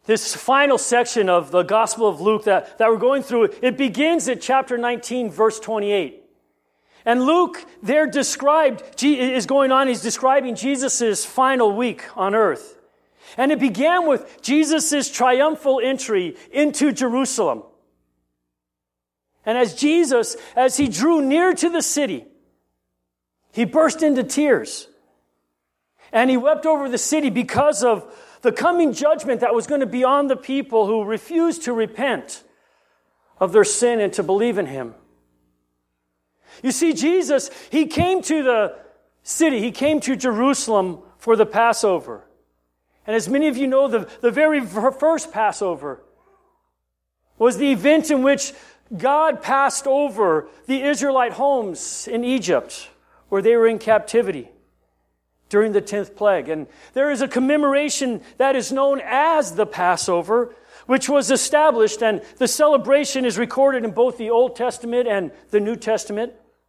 This final section of the Gospel of Luke that we're going through, it begins at chapter 19, verse 28. And Luke there he's describing Jesus' final week on earth. And it began with Jesus' triumphal entry into Jerusalem. And as he drew near to the city, he burst into tears. And he wept over the city because of the coming judgment that was going to be on the people who refused to repent of their sin and to believe in him. You see, Jesus, he came to the city, he came to Jerusalem for the Passover. And as many of you know, the very first Passover was the event in which God passed over the Israelite homes in Egypt, where they were in captivity during the 10th plague. And there is a commemoration that is known as the Passover, which was established, and the celebration is recorded in both the Old Testament and the New Testament.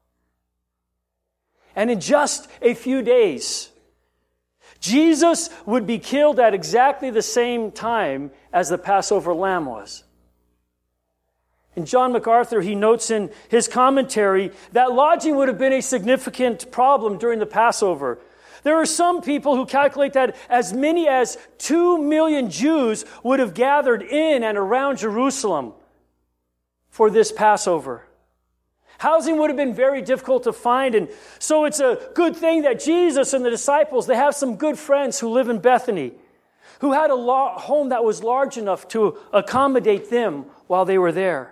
And in just a few days, Jesus would be killed at exactly the same time as the Passover lamb was. And John MacArthur, he notes in his commentary that lodging would have been a significant problem during the Passover. There are some people who calculate that as many as 2 million Jews would have gathered in and around Jerusalem for this Passover. Housing would have been very difficult to find, and so it's a good thing that Jesus and the disciples, they have some good friends who live in Bethany, who had a home that was large enough to accommodate them while they were there.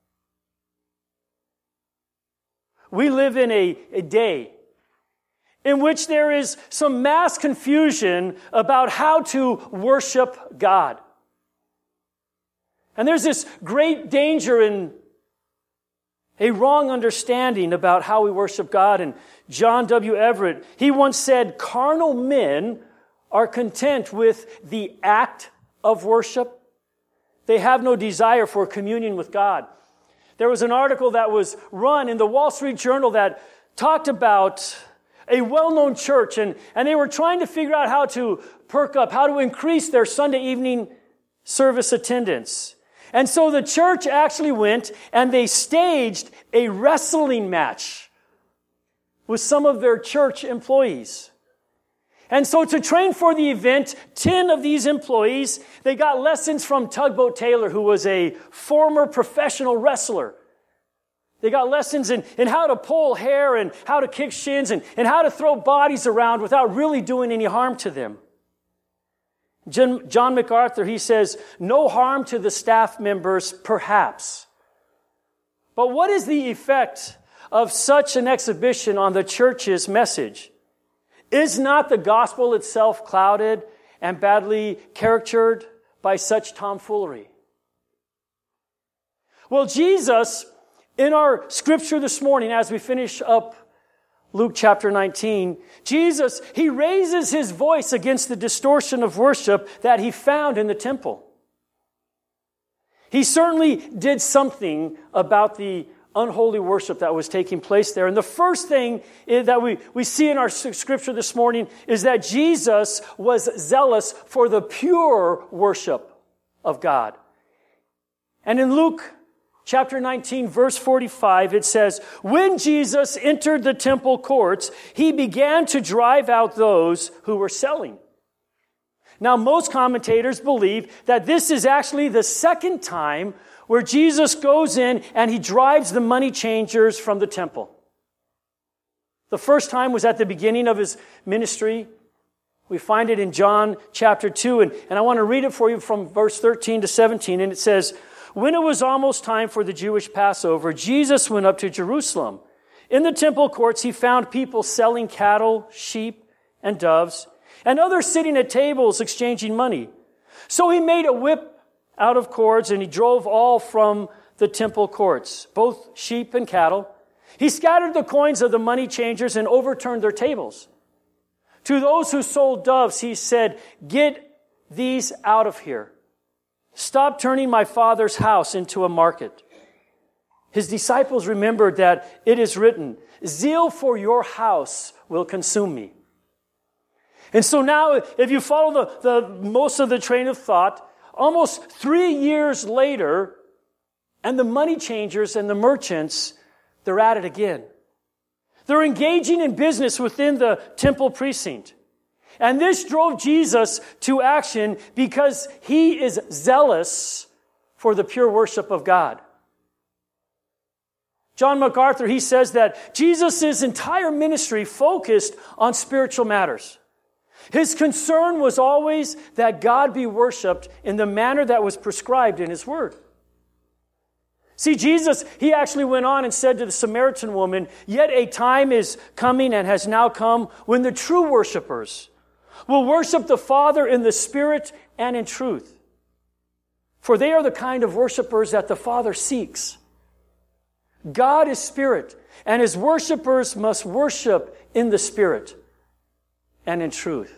We live in a day in which there is some mass confusion about how to worship God. And there's this great danger in a wrong understanding about how we worship God. And John W. Everett, he once said, carnal men are content with the act of worship. They have no desire for communion with God. There was an article that was run in the Wall Street Journal that talked about a well-known church, and they were trying to figure out how to perk up, how to increase their Sunday evening service attendance. And so the church actually went and they staged a wrestling match with some of their church employees. And so to train for the event, 10 of these employees, they got lessons from Tugboat Taylor, who was a former professional wrestler. They got lessons in how to pull hair and how to kick shins and how to throw bodies around without really doing any harm to them. John MacArthur, he says, no harm to the staff members, perhaps. But what is the effect of such an exhibition on the church's message? Is not the gospel itself clouded and badly caricatured by such tomfoolery? Well, Jesus, in our scripture this morning, as we finish up Luke chapter 19, Jesus, he raises his voice against the distortion of worship that he found in the temple. He certainly did something about the unholy worship that was taking place there. And the first thing that we see in our scripture this morning is that Jesus was zealous for the pure worship of God. And in Luke chapter 19, verse 45, it says, when Jesus entered the temple courts, he began to drive out those who were selling. Now, most commentators believe that this is actually the second time where Jesus goes in and he drives the money changers from the temple. The first time was at the beginning of his ministry. We find it in John chapter 2, and I want to read it for you from verse 13 to 17, and it says, when it was almost time for the Jewish Passover, Jesus went up to Jerusalem. In the temple courts, he found people selling cattle, sheep, and doves, and others sitting at tables exchanging money. So he made a whip out of cords, and he drove all from the temple courts, both sheep and cattle. He scattered the coins of the money changers and overturned their tables. To those who sold doves, he said, get these out of here. Stop turning my Father's house into a market. His disciples remembered that it is written, zeal for your house will consume me. And so now, if you follow the most of the train of thought, almost 3 years later, and the money changers and the merchants, they're at it again. They're engaging in business within the temple precinct. And this drove Jesus to action because he is zealous for the pure worship of God. John MacArthur, he says that Jesus' entire ministry focused on spiritual matters. His concern was always that God be worshiped in the manner that was prescribed in his word. See, Jesus, he actually went on and said to the Samaritan woman, "Yet a time is coming and has now come when the true worshipers will worship the Father in the Spirit and in truth. For they are the kind of worshipers that the Father seeks. God is Spirit, and his worshipers must worship in the Spirit and in truth."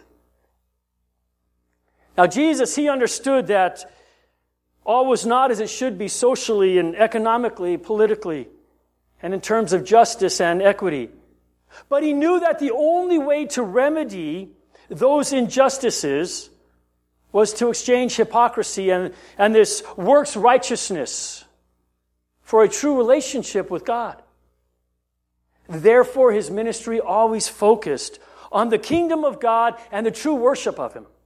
Now, Jesus, he understood that all was not as it should be socially and economically, politically, and in terms of justice and equity. But he knew that the only way to remedy those injustices was to exchange hypocrisy and this works righteousness for a true relationship with God. Therefore, his ministry always focused on the kingdom of God and the true worship of him.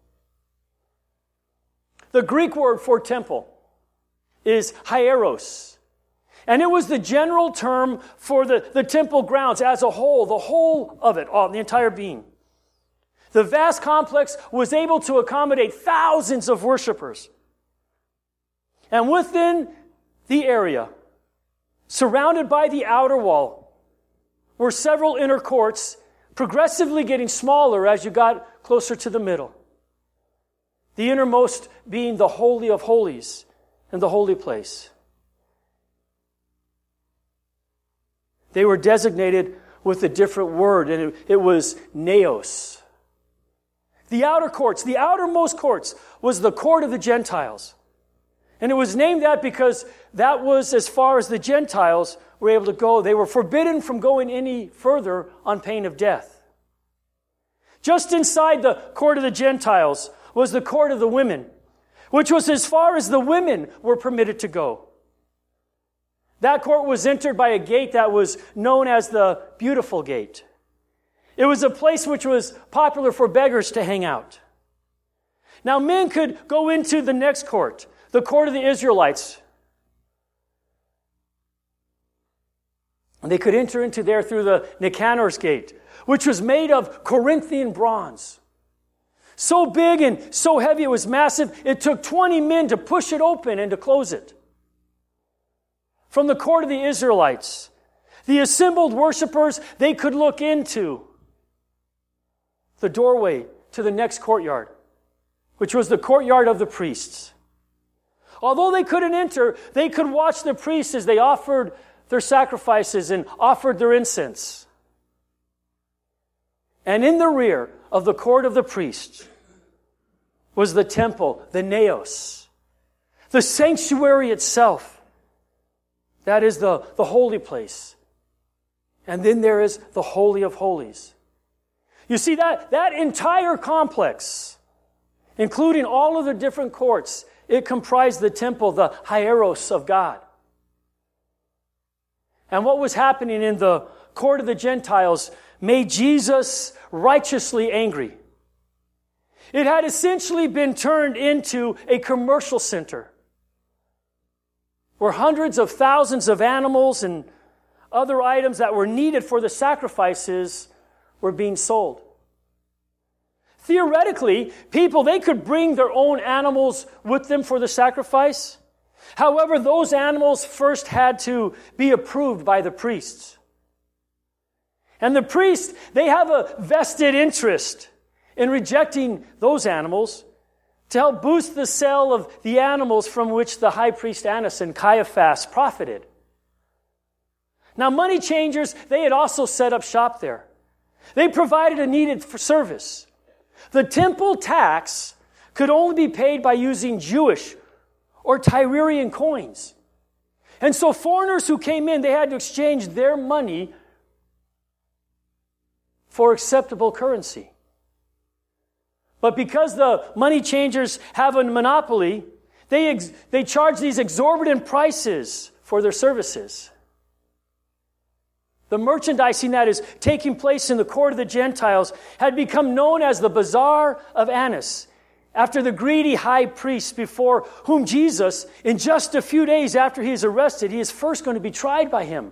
The Greek word for temple is hieros. And it was the general term for the temple grounds as a whole, the whole of it, the entire being. The vast complex was able to accommodate thousands of worshipers. And within the area, surrounded by the outer wall, were several inner courts, progressively getting smaller as you got closer to the middle. The innermost being the Holy of Holies and the holy place. They were designated with a different word, and it was naos. The outer courts, the outermost courts, was the court of the Gentiles. And it was named that because that was as far as the Gentiles were able to go. They were forbidden from going any further on pain of death. Just inside the court of the Gentiles was the court of the women, which was as far as the women were permitted to go. That court was entered by a gate that was known as the Beautiful Gate. It was a place which was popular for beggars to hang out. Now, men could go into the next court, the court of the Israelites. And they could enter into there through the Nicanor's Gate, which was made of Corinthian bronze. So big and so heavy, it was massive, it took 20 men to push it open and to close it. From the court of the Israelites, the assembled worshipers, they could look into the doorway to the next courtyard, which was the courtyard of the priests. Although they couldn't enter, they could watch the priests as they offered their sacrifices and offered their incense. And in the rear of the court of the priests was the temple, the naos, the sanctuary itself. That is the holy place. And then there is the Holy of Holies. You see, that entire complex, including all of the different courts, it comprised the temple, the hieros of God. And what was happening in the court of the Gentiles made Jesus righteously angry. It had essentially been turned into a commercial center where hundreds of thousands of animals and other items that were needed for the sacrifices were being sold. Theoretically, people, they could bring their own animals with them for the sacrifice. However, those animals first had to be approved by the priests. And the priests, they have a vested interest in rejecting those animals to help boost the sale of the animals from which the high priest Annas and Caiaphas profited. Now, money changers, they had also set up shop there. They provided a needed service. The temple tax could only be paid by using Jewish or Tyrian coins. And so foreigners who came in, they had to exchange their money for acceptable currency. But because the money changers have a monopoly, They charge these exorbitant prices for their services. The merchandising that is taking place in the court of the Gentiles had become known as the Bazaar of Annas, after the greedy high priest before whom Jesus, in just a few days after he is arrested, he is first going to be tried by him.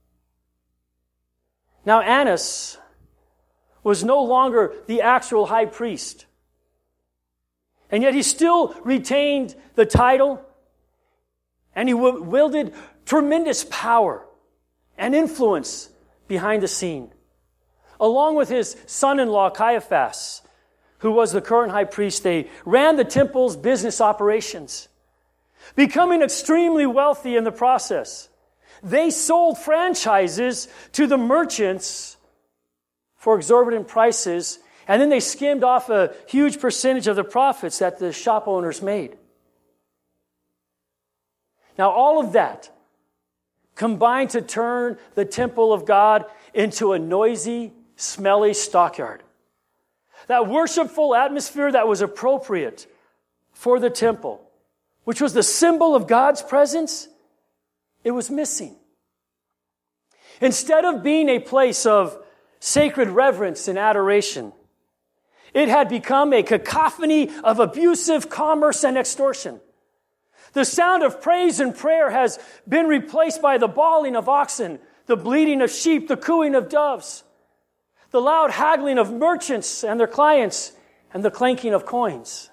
Now Annas was no longer the actual high priest. And yet he still retained the title, and he wielded tremendous power and influence behind the scene, along with his son-in-law Caiaphas, who was the current high priest. They ran the temple's business operations, becoming extremely wealthy in the process. They sold franchises to the merchants for exorbitant prices, and then they skimmed off a huge percentage of the profits that the shop owners made. Now, all of that combined to turn the temple of God into a noisy, smelly stockyard. That worshipful atmosphere that was appropriate for the temple, which was the symbol of God's presence, it was missing. Instead of being a place of sacred reverence and adoration, it had become a cacophony of abusive commerce and extortion. The sound of praise and prayer has been replaced by the bawling of oxen, the bleating of sheep, the cooing of doves, the loud haggling of merchants and their clients, and the clanking of coins.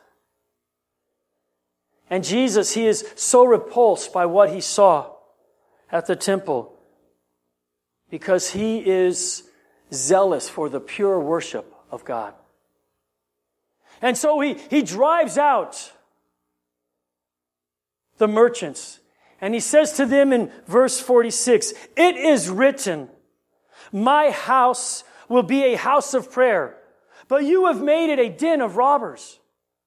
And Jesus, he is so repulsed by what he saw at the temple because he is zealous for the pure worship of God. And so he drives out the merchants, and he says to them in verse 46, "It is written, my house will be a house of prayer, but you have made it a den of robbers."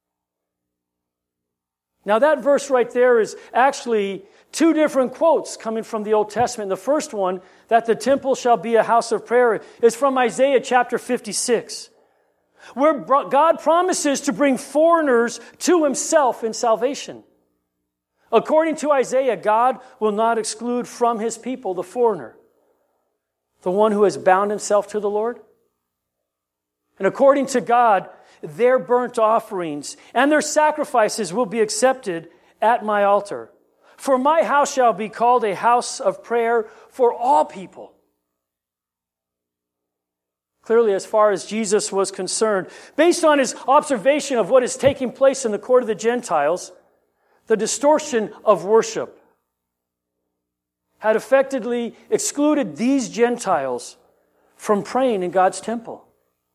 Now that verse right there is actually two different quotes coming from the Old Testament. The first one, that the temple shall be a house of prayer, is from Isaiah chapter 56, where God promises to bring foreigners to himself in salvation. According to Isaiah, God will not exclude from his people the foreigner, the one who has bound himself to the Lord. And according to God, their burnt offerings and their sacrifices will be accepted at my altar. For my house shall be called a house of prayer for all people. Clearly, as far as Jesus was concerned, based on his observation of what is taking place in the court of the Gentiles, the distortion of worship had effectively excluded these Gentiles from praying in God's temple.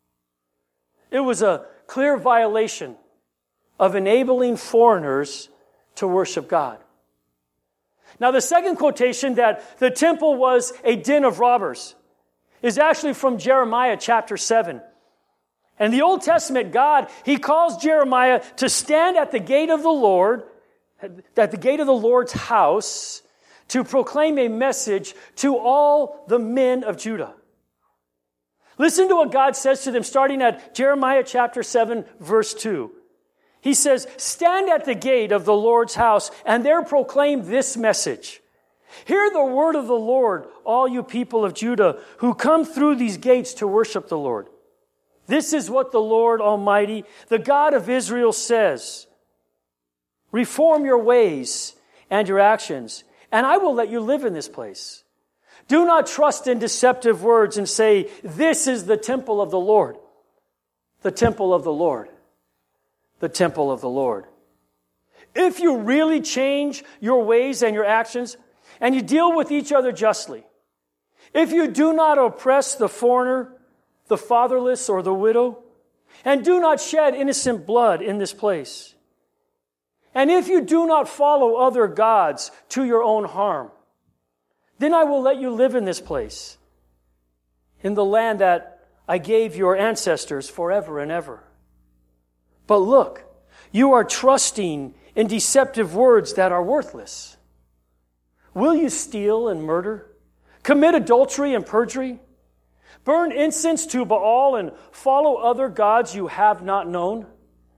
It was a clear violation of enabling foreigners to worship God. Now, the second quotation, that the temple was a den of robbers, is actually from Jeremiah chapter 7. And in the Old Testament, God, he calls Jeremiah to stand at the gate of the Lord, at the gate of the Lord's house, to proclaim a message to all the men of Judah. Listen to what God says to them, starting at Jeremiah chapter 7, verse 2. He says, "Stand at the gate of the Lord's house, and there proclaim this message. Hear the word of the Lord, all you people of Judah, who come through these gates to worship the Lord. This is what the Lord Almighty, the God of Israel, says. Reform your ways and your actions, and I will let you live in this place. Do not trust in deceptive words and say, 'This is the temple of the Lord.' The temple of the Lord. The temple of the Lord." If you really change your ways and your actions, and you deal with each other justly, if you do not oppress the foreigner, the fatherless, or the widow, and do not shed innocent blood in this place, and if you do not follow other gods to your own harm, then I will let you live in this place, in the land that I gave your ancestors forever and ever. But look, you are trusting in deceptive words that are worthless. Will you steal and murder, commit adultery and perjury, burn incense to Baal and follow other gods you have not known?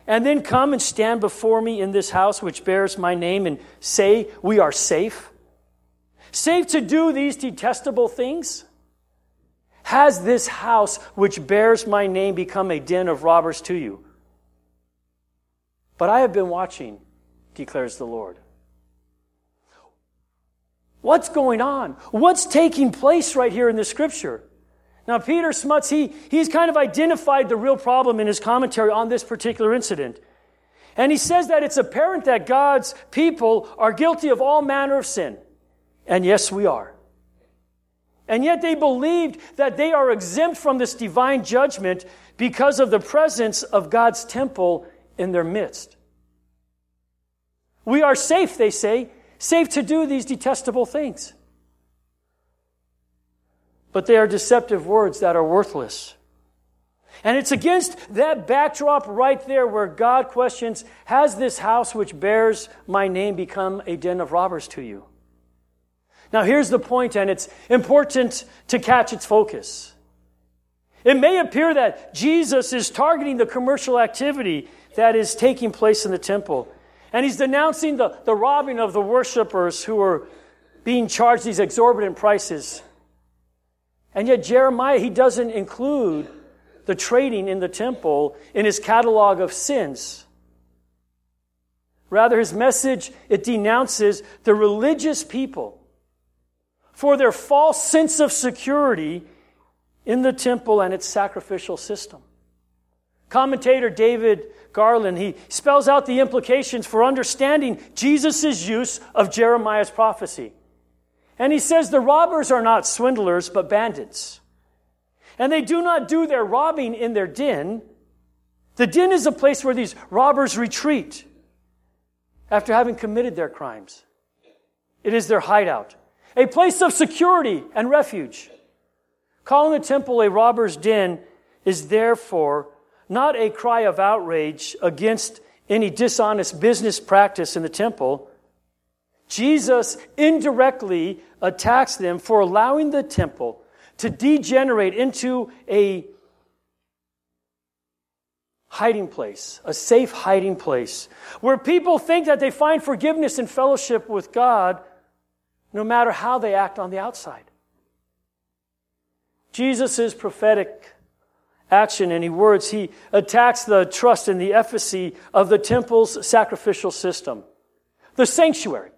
and then come and stand before me in this house which bears my name and say we are safe? Safe to do these detestable things? Has this house which bears my name become a den of robbers to you? But I have been watching, declares the Lord. What's going on? What's taking place right here in the scripture? Now, Peter Smuts, he's kind of identified the real problem in his commentary on this particular incident. And he says that it's apparent that God's people are guilty of all manner of sin. And yes, we are. And yet they believed that they are exempt from this divine judgment because of the presence of God's temple in their midst. We are safe, they say, safe to do these detestable things. But they are deceptive words that are worthless. And it's against that backdrop right there where God questions, has this house which bears my name become a den of robbers to you? Now here's the point, and it's important to catch its focus. It may appear that Jesus is targeting the commercial activity that is taking place in the temple. And he's denouncing the robbing of the worshipers who are being charged these exorbitant prices. And yet Jeremiah, he doesn't include the trading in the temple in his catalog of sins. Rather, his message, it denounces the religious people for their false sense of security in the temple and its sacrificial system. Commentator David Garland, he spells out the implications for understanding Jesus' use of Jeremiah's prophecy. And he says the robbers are not swindlers, but bandits. And they do not do their robbing in their den. The den is a place where these robbers retreat after having committed their crimes. It is their hideout, a place of security and refuge. Calling the temple a robber's den is therefore not a cry of outrage against any dishonest business practice in the temple. Jesus indirectly attacks them for allowing the temple to degenerate into a hiding place, a safe hiding place, where people think that they find forgiveness and fellowship with God no matter how they act on the outside. Jesus' prophetic action and words, he attacks the trust and the efficacy of the temple's sacrificial system. The sanctuary.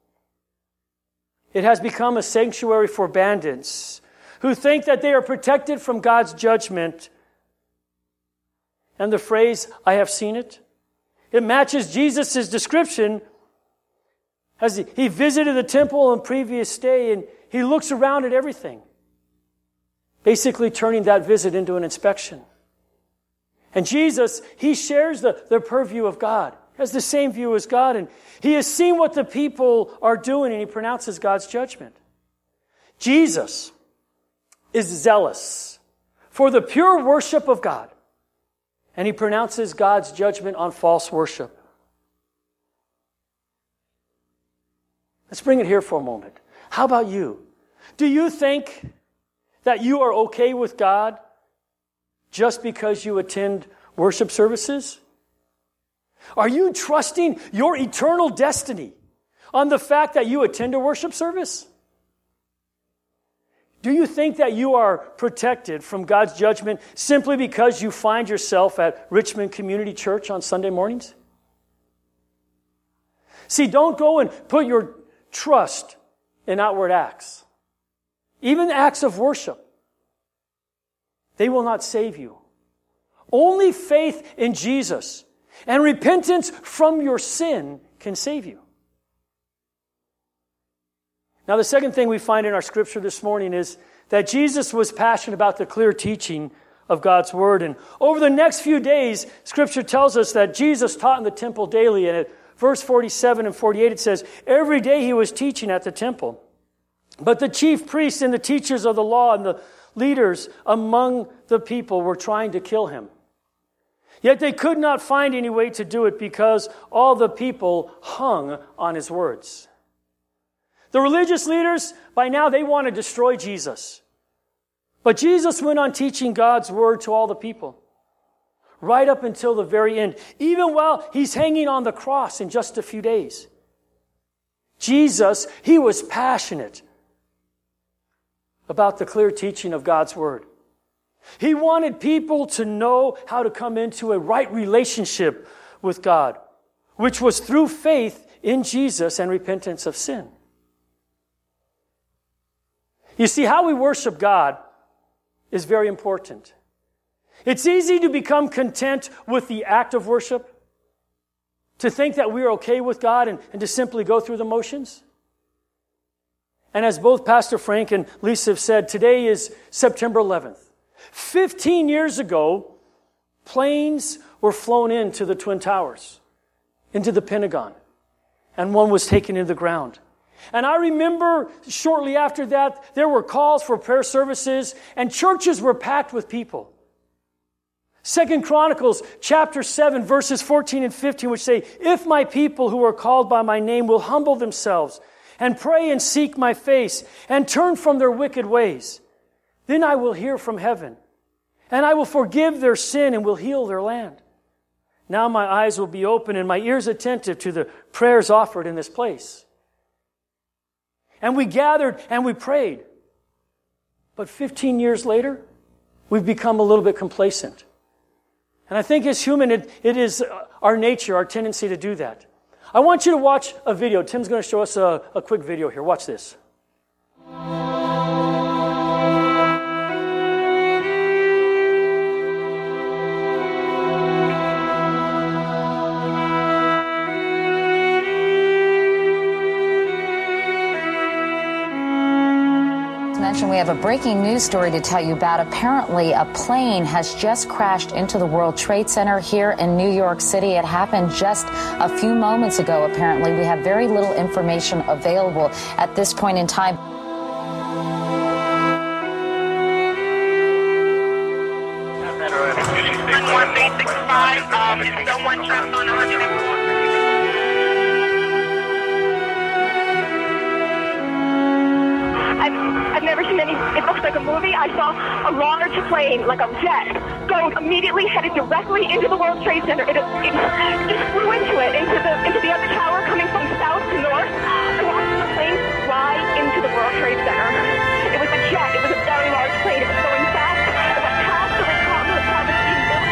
It has become a sanctuary for bandits who think that they are protected from God's judgment. And the phrase, I have seen it, it matches Jesus' description as he visited the temple on the previous day and he looks around at everything, basically turning that visit into an inspection. And Jesus, he shares the purview of God, has the same view as God, and he has seen what the people are doing, and he pronounces God's judgment. Jesus is zealous for the pure worship of God, and he pronounces God's judgment on false worship. Let's bring it here for a moment. How about you? Do you think that you are okay with God just because you attend worship services? Are you trusting your eternal destiny on the fact that you attend a worship service? Do you think that you are protected from God's judgment simply because you find yourself at Richmond Community Church on Sunday mornings? See, don't go and put your trust in outward acts, even acts of worship. They will not save you. Only faith in Jesus and repentance from your sin can save you. Now, the second thing we find in our scripture this morning is that Jesus was passionate about the clear teaching of God's Word. And over the next few days, Scripture tells us that Jesus taught in the temple daily. And at verse 47 and 48, it says, every day he was teaching at the temple. But the chief priests and the teachers of the law and the leaders among the people were trying to kill him. Yet they could not find any way to do it because all the people hung on his words. The religious leaders, by now, they want to destroy Jesus. But Jesus went on teaching God's word to all the people. right up until the very end, even while he's hanging on the cross in just a few days. Jesus, he was passionate about the clear teaching of God's Word. He wanted people to know how to come into a right relationship with God, which was through faith in Jesus and repentance of sin. You see, how we worship God is very important. It's easy to become content with the act of worship, to think that we're okay with God and to simply go through the motions. And as both Pastor Frank and Lisa have said, today is September 11th. 15 years ago, planes were flown into the Twin Towers, into the Pentagon, and one was taken into the ground. And I remember shortly after that, there were calls for prayer services, and churches were packed with people. 2 Chronicles chapter 7, verses 14 and 15, which say, "If my people who are called by my name will humble themselves and pray and seek my face and turn from their wicked ways, then I will hear from heaven, and I will forgive their sin and will heal their land. Now my eyes will be open and my ears attentive to the prayers offered in this place." And we gathered and we prayed. But 15 years later, we've become a little bit complacent. And I think as human, it is our nature, our tendency to do that. I want you to watch a video. Tim's going to show us a quick video here. Watch this. We have a breaking news story to tell you about. Apparently, a plane has just crashed into the World Trade Center here in New York City. It happened just a few moments ago, apparently. We have very little information available at this point in time. Someone trapped on 104. I've never seen any. It looks like a movie. I saw a large plane, like a jet, going immediately headed directly into the World Trade Center. It just flew into it, into the other tower, coming from south to north. I watched the plane fly into the World Trade Center. It was a jet. It was a very large plane. It was going fast. It went past the Republic being built.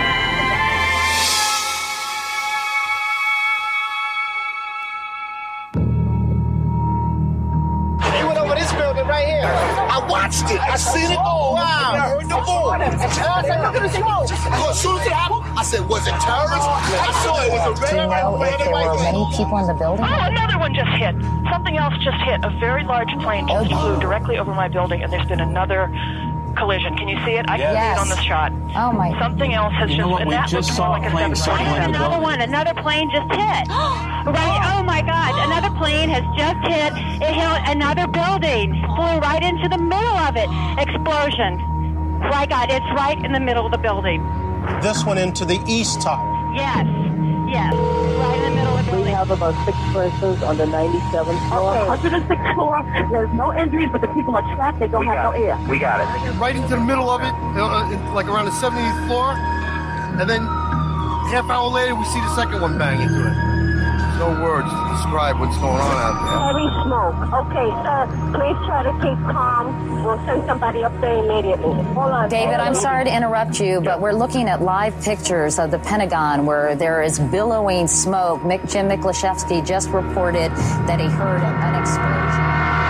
He went over this building right here. I watched it. I seen it. Oh, wow. I heard the boom. I said, look at the smoke. As soon as it happened, I said, was it terrorists? I saw it was a red. Do you know if there were many people in the building? Oh, another one just hit. Something else just hit. A very large plane just flew directly over my building, and there's been another collision. Can you see it? I can see it on the shot. Oh, my. Something else has and that looks more like a 747. Another one. Another plane just hit. Right. Oh, my God. Another plane has just hit. It hit another building. Flew right into the middle of it. Explosion. My God, it's right in the middle of the building. This one into the east tower. Yes. Yes. Right in the middle of the building. We have about 6 persons on the 97th floor. Okay. 106th floor. There's no injuries, but the people are trapped. They don't have no air. We got it. Right into the middle of it, like around the 70th floor. And then half hour later, we see the second one bang into it. No words to describe what's going on out there. Heavy smoke. Okay, sir, please try to keep calm. We'll send somebody up there immediately. Hold on. David, I'm sorry to interrupt you, but we're looking at live pictures of the Pentagon where there is billowing smoke. Jim Miklashevsky just reported that he heard an explosion.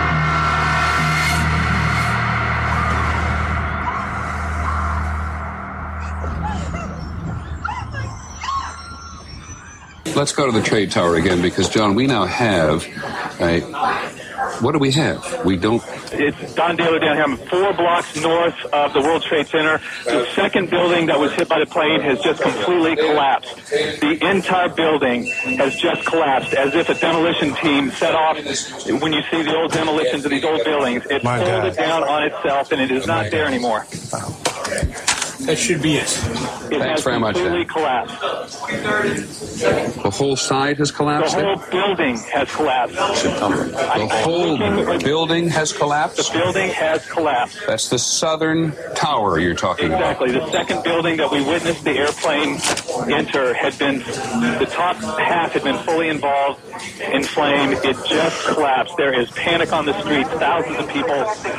Let's go to the trade tower again because, John, we now have what do we have? We don't. It's Don Daly down here. I'm 4 blocks north of the World Trade Center. The second building that was hit by the plane has just completely collapsed. The entire building has just collapsed as if a demolition team set off. When you see the old demolitions of these old buildings, it folded down on itself and it is not there anymore. That should be it. Thanks very much, completely Dan. collapsed. The whole side has collapsed? The whole building has collapsed. The whole building has collapsed? The building has collapsed. That's the southern tower you're talking Exactly. about. The second building that we witnessed the airplane enter had been, the top half had been fully involved in flame. It just collapsed. There is panic on the streets. Thousands of people.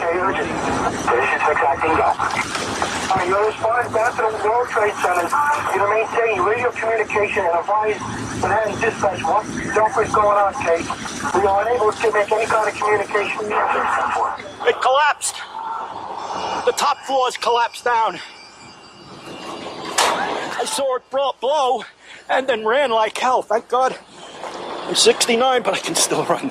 You respond back to the World Trade Center. You to maintain radio communication and advise Manhattan Dispatch what exactly is going on, Kate. We are unable to make any kind of communication. It collapsed. The top floors collapsed down. I saw it blow and then ran like hell. Thank God. I'm 69, but I can still run.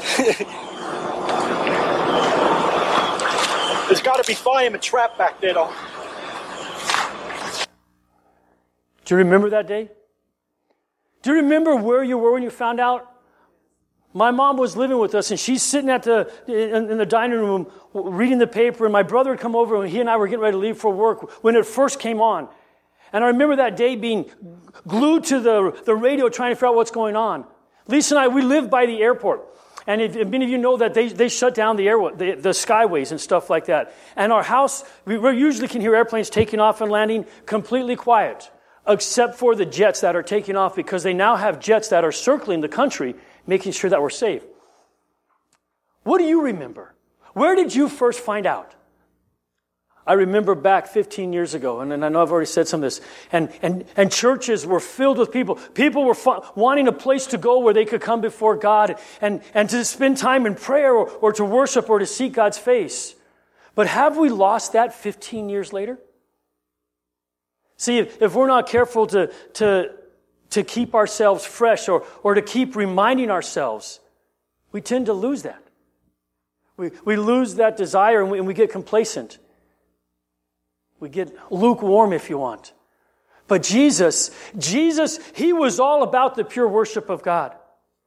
There's got to be firemen trapped back there, though. Do you remember that day? Do you remember where you were when you found out? My mom was living with us, and she's sitting in the dining room reading the paper, and my brother had come over, and he and I were getting ready to leave for work when it first came on. And I remember that day being glued to the radio trying to figure out what's going on. Lisa and I, we lived by the airport. And if many of you know that they shut down the skyways and stuff like that. And our house, we usually can hear airplanes taking off and landing completely quiet, except for the jets that are taking off, because they now have jets that are circling the country, making sure that we're safe. What do you remember? Where did you first find out? I remember back 15 years ago, and I know I've already said some of this, and churches were filled with people. People were wanting a place to go where they could come before God and to spend time in prayer or to worship or to seek God's face. But have we lost that 15 years later? See, if we're not careful to keep ourselves fresh or to keep reminding ourselves, we tend to lose that. We lose that desire and we get complacent. We get lukewarm, if you want. But Jesus, He was all about the pure worship of God.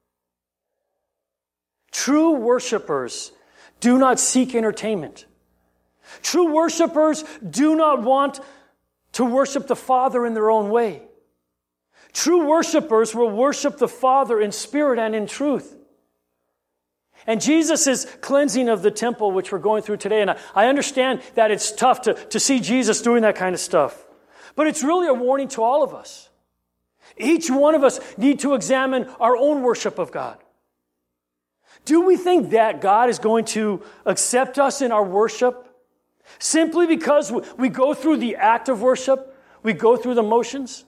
True worshipers do not seek entertainment. True worshipers do not want to worship the Father in their own way. True worshipers will worship the Father in spirit and in truth. And Jesus' cleansing of the temple, which we're going through today, and I understand that it's tough to see Jesus doing that kind of stuff. But it's really a warning to all of us. Each one of us need to examine our own worship of God. Do we think that God is going to accept us in our worship simply because we go through the act of worship? We go through the motions?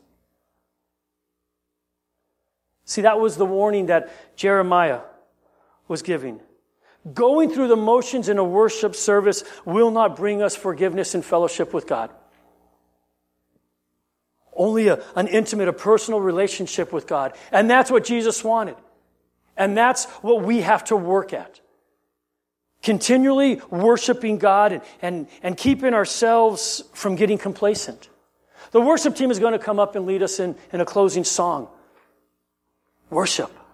See, that was the warning that Jeremiah was giving. Going through the motions in a worship service will not bring us forgiveness and fellowship with God. Only an intimate, a personal relationship with God. And that's what Jesus wanted. And that's what we have to work at. Continually worshiping God and keeping ourselves from getting complacent. The worship team is going to come up and lead us in a closing song. Worship.